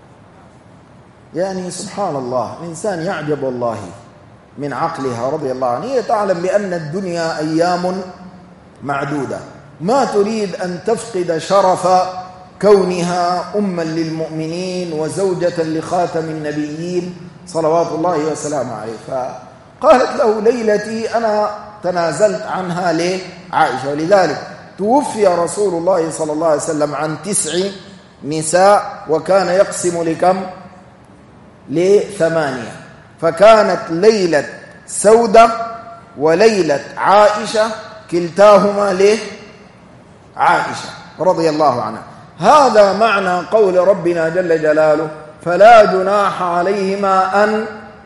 B: يعني سبحان الله الإنسان يعجب والله من عقلها رضي الله عنها. هي تعلم بأن الدنيا أيام معدودة، ما تريد أن تفقد شرف كونها أما للمؤمنين وزوجة لخاتم النبيين صلوات الله وسلامه عليه. فقالت له ليلتي أنا تنازلت عنها لعائشة، ولذلك توفي رسول الله صلى الله عليه وسلم عن تسع نساء وكان يقسم لكم لثمانية، فكانت ليلة سودة وليلة عائشة كلتاهما لعائشة رضي الله عنها. هذا معنى قول ربنا جل جلاله فلا جناح عليهما أن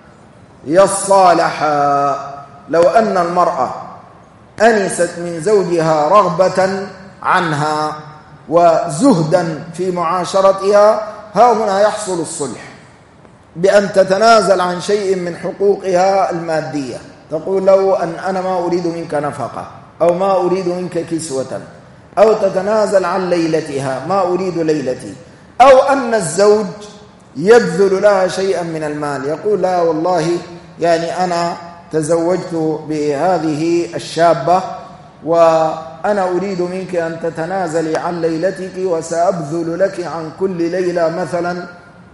B: يصالحا. لو أن المرأة أنست من زوجها رغبة عنها وزهدا في معاشرتها ها هنا يحصل الصلح بأن تتنازل عن شيء من حقوقها المادية، تقول له أن أنا ما أريد منك نفقة أو ما أريد منك كسوة، أو تتنازل عن ليلتها ما أريد ليلتي، أو أن الزوج يبذل لها شيئا من المال، يقول لا والله يعني أنا تزوجت بهذه الشابة وأنا أريد منك أن تتنازلي عن ليلتك وسأبذل لك عن كل ليلة مثلا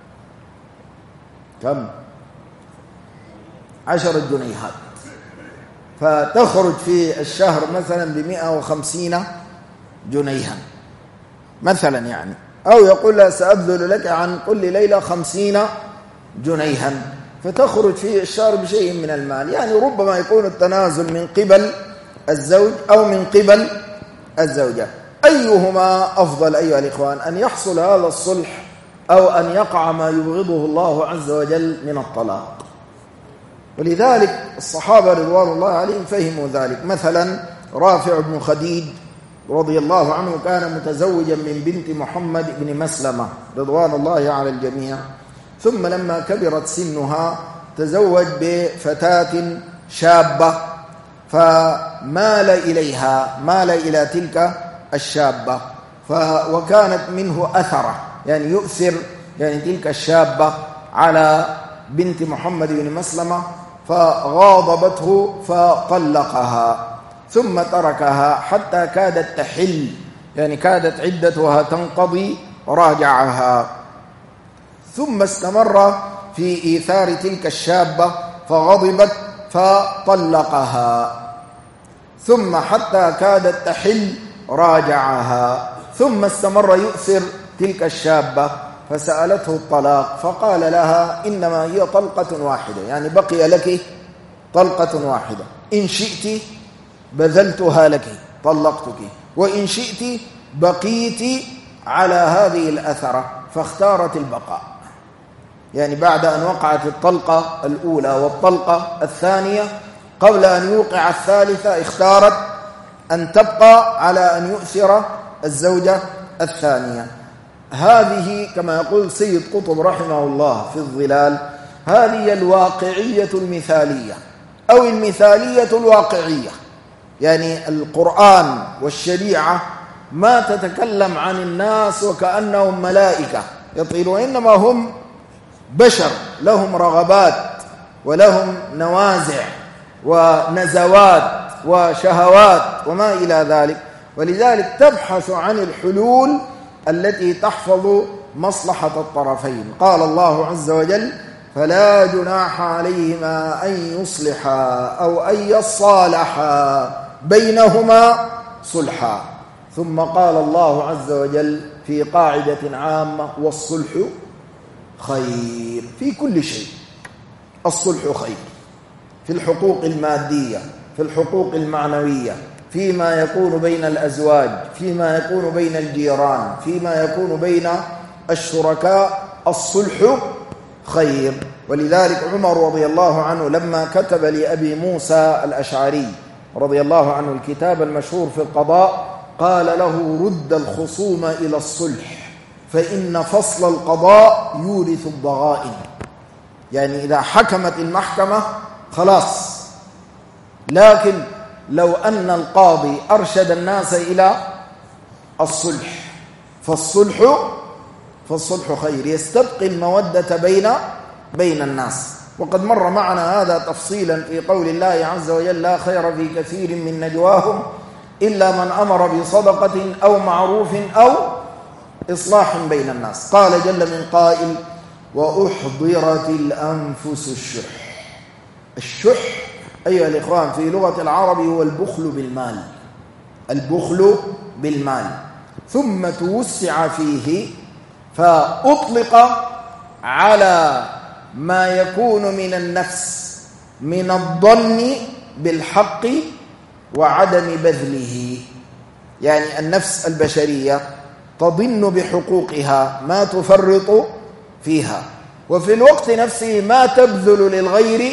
B: كم؟ عشرة جنيهات، فتخرج في الشهر مثلا بمئة وخمسين جنيها مثلا يعني، أو يقول لها سأبذل لك عن كل ليلة خمسين جنيها، فتخرج في الشهر بشيء من المال. يعني ربما يكون التنازل من قبل الزوج أو من قبل الزوجة. أيهما أفضل أيها الإخوان؟ أن يحصل هذا الصلح أو أن يقع ما يبغضه الله عز وجل من الطلاق؟ ولذلك الصحابة رضوان الله عليهم فهموا ذلك. مثلا رافع بن خديج رضي الله عنه كان متزوجا من بنت محمد بن مسلمة رضوان الله على الجميع، ثم لما كبرت سنها تزوج بفتاة شابة فمال إليها، مال إلى تلك الشابة، وكانت منه أثرة، يعني يؤثر يعني تلك الشابة على بنت محمد بن مسلمة، فغاضبته فطلقها ثم تركها حتى كادت تحل، يعني كادت عدتها تنقضي، راجعها ثم استمر في إيثار تلك الشابة فغضبت فطلقها، ثم حتى كادت تحل راجعها، ثم استمر يؤثر تلك الشابة فسألته الطلاق فقال لها إنما هي طلقة واحدة، يعني بقي لك طلقة واحدة، إن شئت بذلتها لك طلقتك، وإن شئت بقيت على هذه الأثرة، فاختارت البقاء. يعني بعد أن وقعت الطلقة الأولى والطلقة الثانية قبل أن يوقع الثالثة اختارت أن تبقى على أن يؤثر الزوجة الثانية. هذه كما يقول سيد قطب رحمه الله في الظلال، هذه الواقعية المثالية أو المثالية الواقعية. يعني القرآن والشريعة ما تتكلم عن الناس وكأنهم ملائكة يطيرون، إنما هم بشر لهم رغبات ولهم نوازع ونزوات وشهوات وما إلى ذلك، ولذلك تبحث عن الحلول التي تحفظ مصلحة الطرفين. قال الله عز وجل فلا جناح عليهما أن يصلحا أو أن يصالحا بينهما صلحا. ثم قال الله عز وجل في قاعدة عامة والصلح خير في كل شيء. الصلح خير في الحقوق المادية، في الحقوق المعنوية، فيما يكون بين الأزواج، فيما يكون بين الجيران، فيما يكون بين الشركاء، الصلح خير. ولذلك عمر رضي الله عنه لما كتب لأبي موسى الأشعري رضي الله عنه الكتاب المشهور في القضاء قال له رد الخصوم إلى الصلح فإن فصل القضاء يورث الضغائن. يعني إذا حكمت المحكمة خلاص، لكن لو أن القاضي أرشد الناس إلى الصلح فالصلح فالصلح خير، يستبقي المودة بين بين الناس. وقد مر معنا هذا تفصيلا في قول الله عز وجل لا خير في كثير من نجواهم إلا من أمر بصدقة أو معروف أو إصلاح بين الناس. قال جل من قائل وأحضرت الأنفس الشح. الشح أيها الإخوان في لغة العرب هو البخل بالمال، البخل بالمال، ثم توسع فيه فأطلق على ما يكون من النفس من الظن بالحق وعدم بذله. يعني النفس البشرية تظن بحقوقها ما تفرط فيها، وفي الوقت نفسه ما تبذل للغير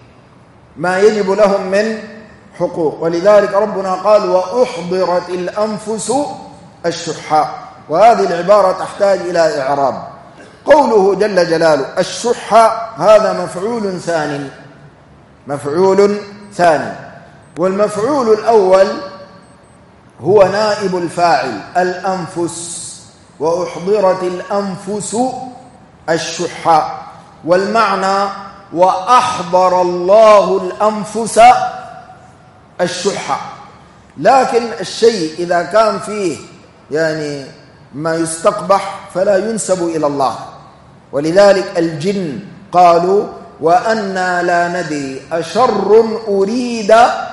B: ما يجب لهم من حقوق. ولذلك ربنا قال وأحضرت الأنفس الشح، وهذه العبارة تحتاج إلى إعراب. قوله جل جلاله الشح هذا مفعول ثاني، مفعول ثاني، والمفعول الأول هو نائب الفاعل الأنفس، وأحضرت الأنفس الشح. والمعنى وأحضر الله الأنفس الشح. لكن الشيء إذا كان فيه يعني ما يستقبح فلا ينسب إلى الله. ولذلك الجن قالوا وأنا لا ندري أشر أريد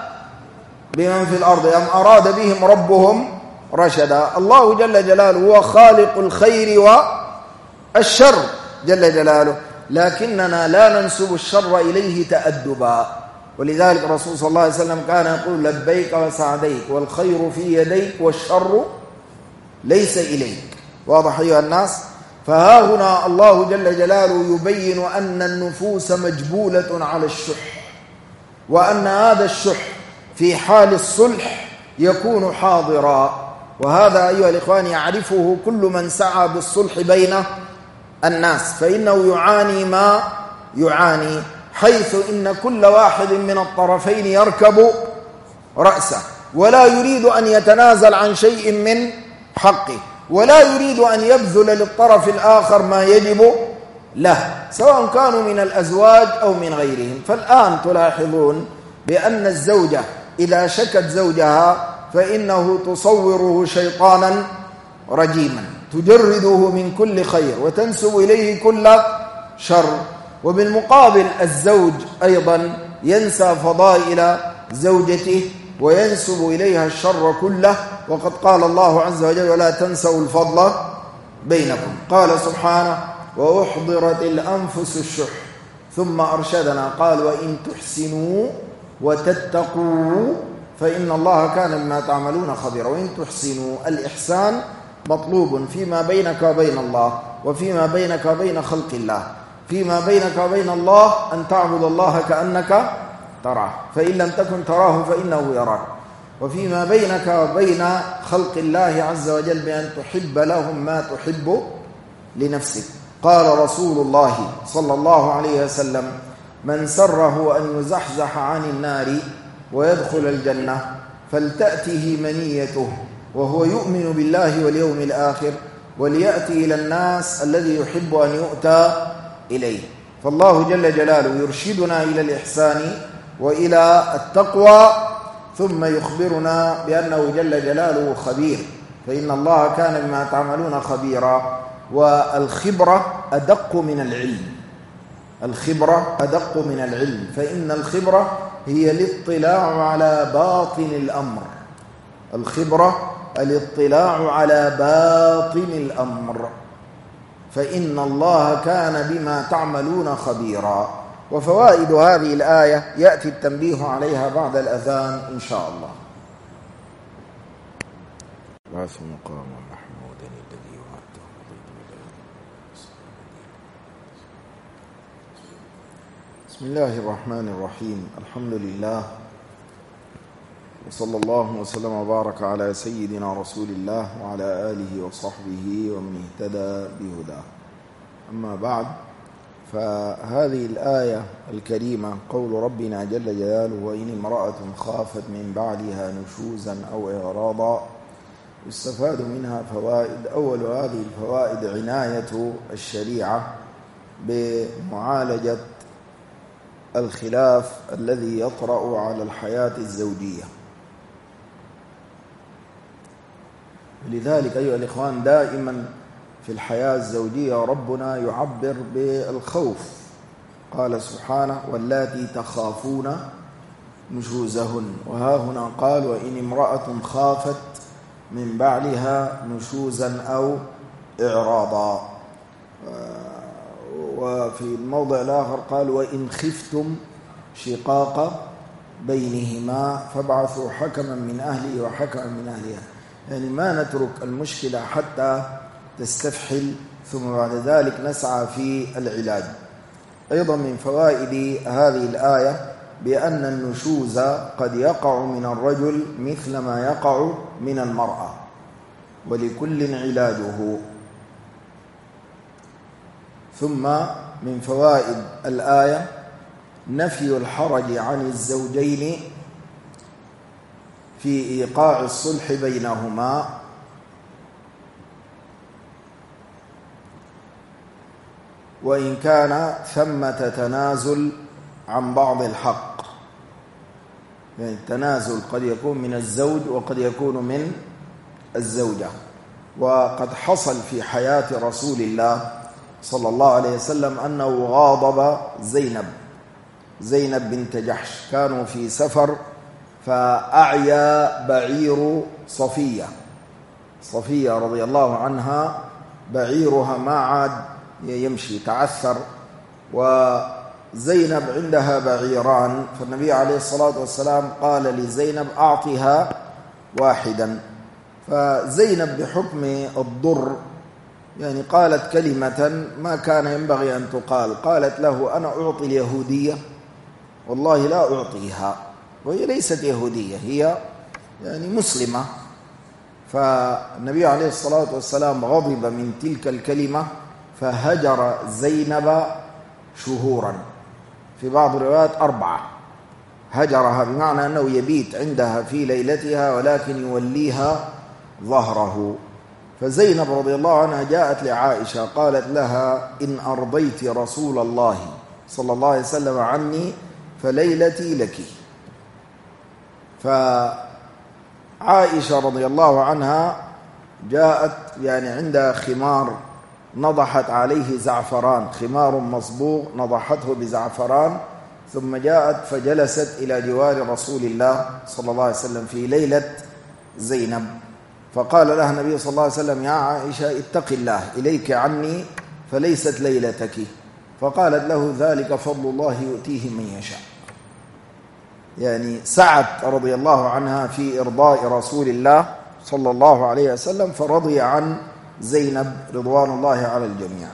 B: بمن في الأرض أم أراد بهم ربهم رشدا. الله جل جلاله هو خالق الخير والشر جل جلاله، لكننا لا ننسب الشر إليه تأدبا. ولذلك الرسول صلى الله عليه وسلم كان يقول لبيك وسعديك والخير في يديك والشر ليس إليك. واضح أيها الناس؟ فها هنا الله جل جلاله يبين أن النفوس مجبولة على الشح، وأن هذا الشح في حال الصلح يكون حاضرا. وهذا أيها الإخوان يعرفه كل من سعى بالصلح بين الناس، فإنه يعاني ما يعاني، حيث إن كل واحد من الطرفين يركب رأسه ولا يريد أن يتنازل عن شيء من حقه، ولا يريد أن يبذل للطرف الآخر ما يجب له، سواء كانوا من الأزواج أو من غيرهم. فالآن تلاحظون بأن الزوجة إذا شكت زوجها فإنه تصوره شيطانا رجيما، تجرده من كل خير وتنسب إليه كل شر. وبالمقابل الزوج أيضا ينسى فضائل زوجته وينسب إليها الشر كله، وقد قال الله عز وجل ولا تنسوا الفضل بينكم. قال سبحانه وأحضرت الأنفس الشح، ثم أرشدنا قال وإن تحسنوا وتتقوا فإن الله كان بما تعملون خبيرا. وإن تحسنوا، الإحسان مطلوب فيما بينك وبين الله وفيما بينك وبين خلق الله. فيما بينك وبين الله أن تعبد الله كأنك تراه، فإن لم تكن تراه فإنه يراك. وفيما بينك وبين خلق الله عز وجل بأن تحب لهم ما تحب لنفسك. قال رسول الله صلى الله عليه وسلم من سره أن يزحزح عن النار ويدخل الجنة فلتأته منيته وهو يؤمن بالله واليوم الآخر وليأتي إلى الناس الذي يحب أن يؤتى إليه. فالله جل جلاله يرشدنا إلى الإحسان وإلى التقوى، ثم يخبرنا بأنه جل جلاله خبير، فإن الله كان بما تعملون خبيرا. والخبرة أدق من العلم، الخبرة أدق من العلم، فإن الخبرة هي الاطلاع على باطن الأمر، الخبرة الاطلاع على باطن الأمر، فإن الله كان بما تعملون خبيرا. وفوائد هذه الآية يأتي التنبيه عليها بعد الأذان إن شاء الله. بعث مقام محمود الذي وعده. بسم الله الرحمن الرحيم. الحمد لله وصلى الله وسلم وبارك على سيدنا رسول الله وعلى آله وصحبه ومن اهتدى بهداه. أما بعد، فهذه الآية الكريمة قول ربنا جل جلاله وإن امرأة خافت من بعدها نشوزا أو إعراضا، يستفاد منها فوائد. أول هذه الفوائد عناية الشريعة بمعالجة الخلاف الذي يطرأ على الحياة الزوجية. لذلك أيها الإخوان دائما في الحياة الزوجية ربنا يعبر بالخوف، قال سبحانه واللاتي تخافون نشوزهن، وها هنا قال وإن امرأة خافت من بعلها نشوزا أو إعراضا. وفي الموضع الآخر قال وإن خفتم شقاق بينهما فابعثوا حكما من أهله وحكما من أهلها، يعني ما نترك المشكلة حتى تستفحل ثم بعد ذلك نسعى في العلاج. أيضا من فوائد هذه الآية بأن النشوز قد يقع من الرجل مثل ما يقع من المرأة، ولكل علاجه. ثم من فوائد الآية نفي الحرج عن الزوجين في إيقاع الصلح بينهما، وإن كان ثمة تنازل عن بعض الحق، يعني التنازل قد يكون من الزوج وقد يكون من الزوجة. وقد حصل في حياة رسول الله صلى الله عليه وسلم أنه غاضب زينب زينب بنت جحش، كانوا في سفر فأعيا بعير صفية صفية رضي الله عنها، بعيرها ما عاد يمشي، تعثر، وزينب عندها بعيران، فالنبي عليه الصلاة والسلام قال لزينب أعطها واحدا. فزينب بحكم الضر يعني قالت كلمة ما كان ينبغي أن تقال، قالت له أنا أعطي اليهودية؟ والله لا أعطيها، وهي ليست يهودية، هي يعني مسلمة. فالنبي عليه الصلاة والسلام غضب من تلك الكلمة فهجر زينب شهورا، في بعض الروايات أربعة، هجرها بمعنى أنه يبيت عندها في ليلتها ولكن يوليها ظهره. فزينب رضي الله عنها جاءت لعائشة قالت لها إن أرضيت رسول الله صلى الله عليه وسلم عني فليلتي لك. فعائشة رضي الله عنها جاءت يعني عندها خمار نضحت عليه زعفران، خمار مصبوغ نضحته بزعفران، ثم جاءت فجلست إلى جوار رسول الله صلى الله عليه وسلم في ليلة زينب، فقال لها النبي صلى الله عليه وسلم يا عائشة اتق الله إليك عني فليست ليلتك، فقالت له ذلك فضل الله يؤتيه من يشاء. يعني سعت رضي الله عنها في إرضاء رسول الله صلى الله عليه وسلم، فرضي عن زينب رضوان الله على الجميع.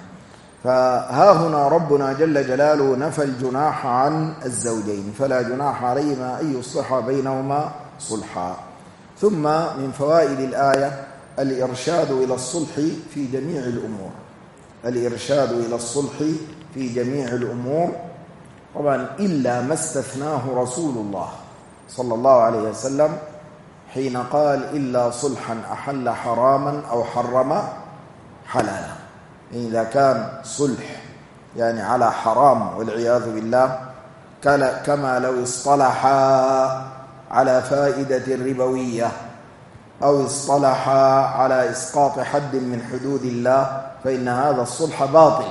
B: فها هنا ربنا جل جلاله نفى الجناح عن الزوجين، فلا جناح عليهما أن يصلحا بينهما صلحا. ثم من فوائد الآية الإرشاد إلى الصلح في جميع الأمور، الإرشاد إلى الصلح في جميع الأمور، طبعا إلا ما استثناه رسول الله صلى الله عليه وسلم حين قال إلا صلحا أحل حراما أو حرم حلالا. إذا كان صلح يعني على حرام والعياذ بالله، كما لو اصطلحا على فائدة ربوية أو اصطلحا على إسقاط حد من حدود الله، فإن هذا الصلح باطل،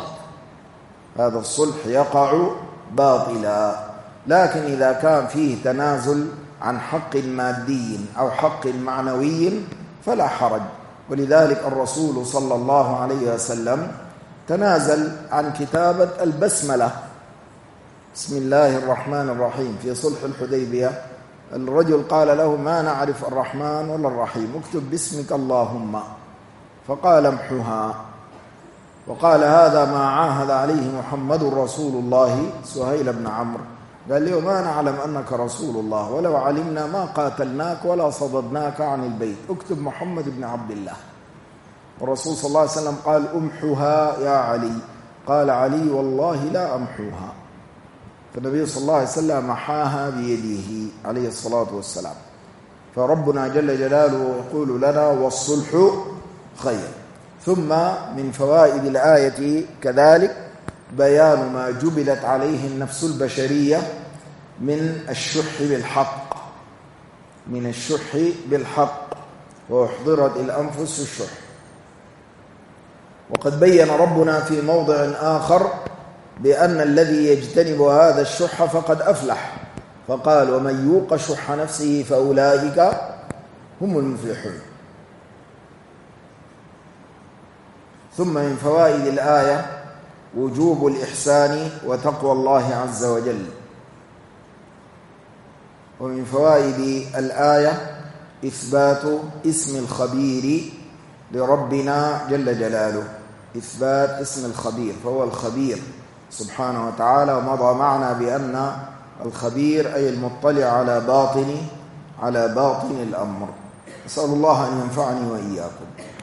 B: هذا الصلح يقع باطلا. لكن إذا كان فيه تنازل عن حق مادي أو حق معنوي فلا حرج. ولذلك الرسول صلى الله عليه وسلم تنازل عن كتابة البسملة بسم الله الرحمن الرحيم في صلح الحديبية. الرجل قال له ما نعرف الرحمن ولا الرحيم، اكتب باسمك اللهم، فقال امحها، وقال هذا ما عاهد عليه محمد رسول الله سهيل بن عمرو، قال له ما نعلم أنك رسول الله، ولو علمنا ما قاتلناك ولا صددناك عن البيت، اكتب محمد بن عبد الله. والرسول صلى الله عليه وسلم قال امحها يا علي، قال علي والله لا أمحوها، فالنبي صلى الله عليه وسلم محاها بيده عليه الصلاة والسلام. فربنا جل جلاله يقول لنا والصلح خير. ثم من فوائد الآية كذلك بيان ما جبلت عليه النفس البشرية من الشح بالحق، من الشح بالحق، وأحضرت الأنفس الشح. وقد بين ربنا في موضع آخر بأن الذي يجتنب هذا الشح فقد أفلح، فقال ومن يوق شح نفسه فأولئك هم المفلحون. ثم من فوائد الآية وجوب الإحسان وتقوى الله عز وجل. ومن فوائد الآية إثبات اسم الخبير لربنا جل جلاله، إثبات اسم الخبير، فهو الخبير سبحانه وتعالى. ومضى معنا بأن الخبير أي المطلع على باطن على باطن الأمر. أسأل الله أن ينفعني وإياكم.